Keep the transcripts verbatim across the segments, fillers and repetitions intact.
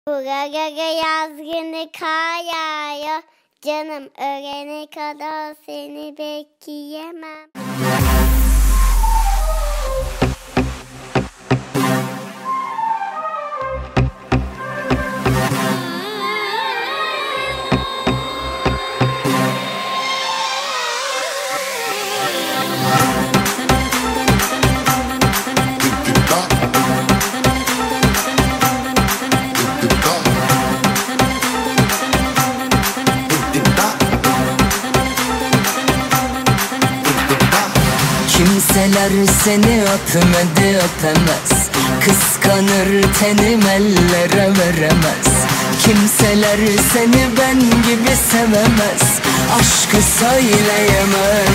Buralara yaz günü kar yağıyor. Canım ölene kadar seni bekleyemem. Kimseler seni öpmedi öpemez, kıskanır tenim ellere veremez. Kimseler seni ben gibi sevemez, aşkı söyleyemez.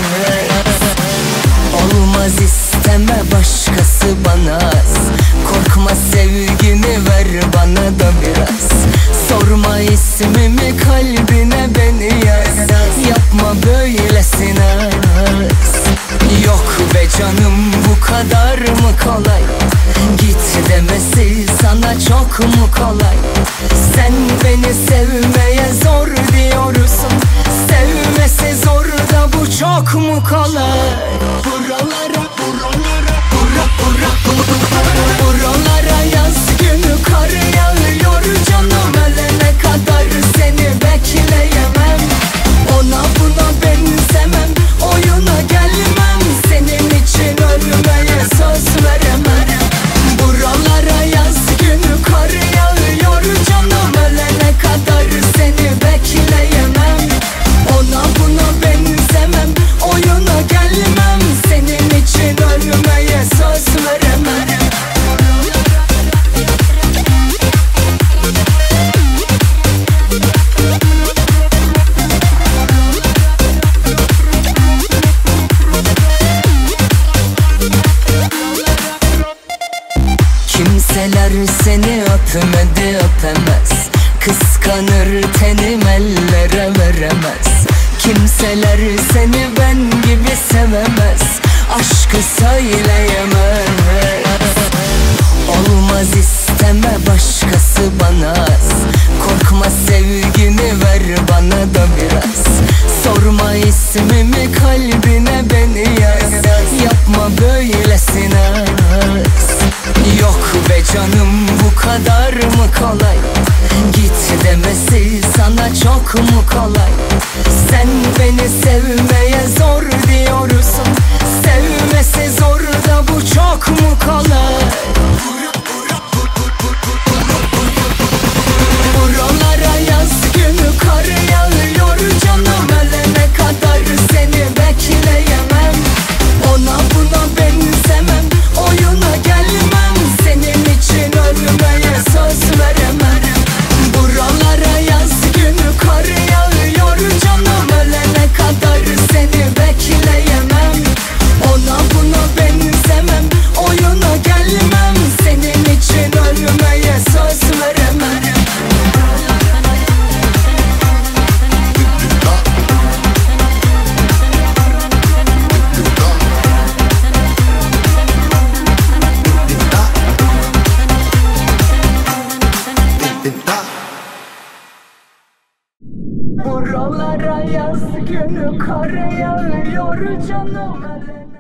Olmaz isteme başkası bana az, korkma sevgini ver bana da biraz. Sorma ismimi kalbine beni yaz, yapma böylesine. Yok be canım bu kadar mı kolay, git demesi sana çok mu kolay? Sen beni sevmeye zor diyorsun, sevmesi zor da bu çok mu kolay? Buralara, buralara, bura, bura, bura, buralara yaz günü kar yağıyor canım. Ölene kadar seni bekleyemem, ona buna benzemem, oyuna gelmem, senin için ölmeye söz veremem. Buralara yaz günü kar yağıyor canım. Ölene kadar seni bekleyemem, ona buna benzemem, oyuna gelmem, senin için ölmeye söz veremem. Kimseler seni öpmedi öpemez, kıskanır tenim ellere veremez. Kimseler seni ben gibi sevemez, aşkı söyleyemez. Olmaz isteme başkası bana az, korkma sevgini ver bana da biraz. Sorma ismimi kalbine beni yaz, yapma böylesine. Yok be canım bu kadar mı kolay, git demesi sana çok mu kolay? Sen beni sevmeye zor diyorsun, sevmesi zor da bu çok mu kolay? Buralara yaz günü kar yağıyor canım. Ölene kadar seni bekleyemem, ona buna benzemem, oyuna gelmem, senin için ölmeye söz veremem. Buralara yaz günü kar yağıyor canım. Ölene kadar seni bekleyemem, ona buna benzemem, oyuna gelmem, senin için ölmeye söz veremem. Buralara yaz günü kar yağıyor canım.